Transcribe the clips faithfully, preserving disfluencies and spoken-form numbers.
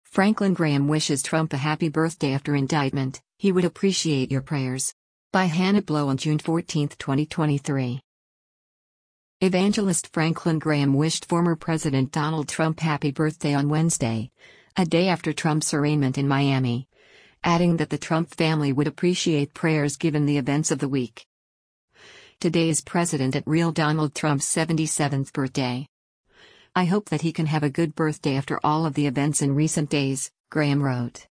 Franklin Graham wishes Trump a happy birthday after indictment. He would appreciate your prayers. By Hannah Blow on June fourteenth, twenty twenty-three. Evangelist Franklin Graham wished former President Donald Trump happy birthday on Wednesday, a day after Trump's arraignment in Miami, adding that the Trump family would appreciate prayers given the events of the week. Today is President at Real Donald Trump's seventy-seventh birthday. I hope that he can have a good birthday after all of the events in recent days, Graham wrote.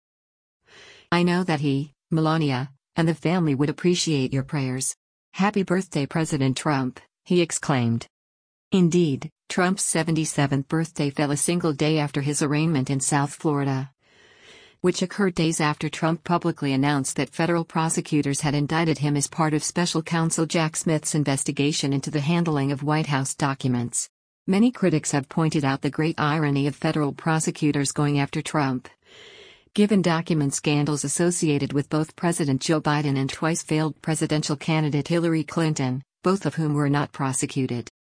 I know that he, Melania, and the family would appreciate your prayers. Happy birthday, President Trump, he exclaimed. Indeed, Trump's seventy-seventh birthday fell a single day after his arraignment in South Florida, which occurred days after Trump publicly announced that federal prosecutors had indicted him as part of special counsel Jack Smith's investigation into the handling of White House documents. Many critics have pointed out the great irony of federal prosecutors going after Trump, given document scandals associated with both President Joe Biden and twice-failed presidential candidate Hillary Clinton, both of whom were not prosecuted.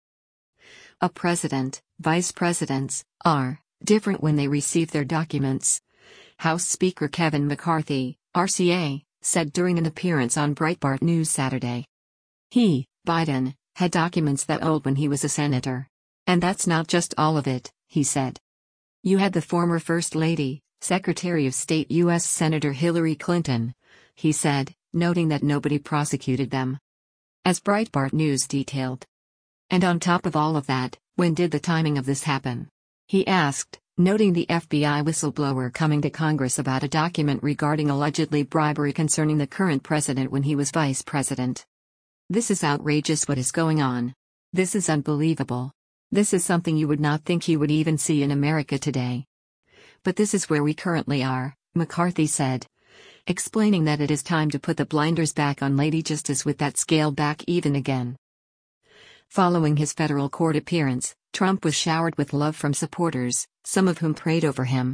A president, vice presidents, are different when they receive their documents, House Speaker Kevin McCarthy, R C A, said during an appearance on Breitbart News Saturday. He, Biden, had documents that old when he was a senator. And that's not just all of it, he said. You had the former First Lady, Secretary of State U S Senator Hillary Clinton, he said, noting that nobody prosecuted them. As Breitbart News detailed. And on top of all of that, when did the timing of this happen? He asked, noting the F B I whistleblower coming to Congress about a document regarding allegedly bribery concerning the current president when he was vice president. This is outrageous what is going on. This is unbelievable. This is something you would not think you would even see in America today. But this is where we currently are, McCarthy said, explaining that it is time to put the blinders back on Lady Justice with that scale back even again. Following his federal court appearance, Trump was showered with love from supporters, some of whom prayed over him.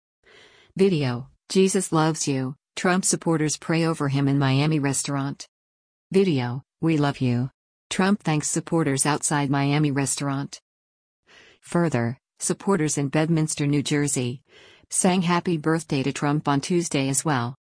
Video: Jesus loves you, Trump supporters pray over him in Miami restaurant. Video: We love you. Trump thanks supporters outside Miami restaurant. Further, supporters in Bedminster, New Jersey, sang happy birthday to Trump on Tuesday as well.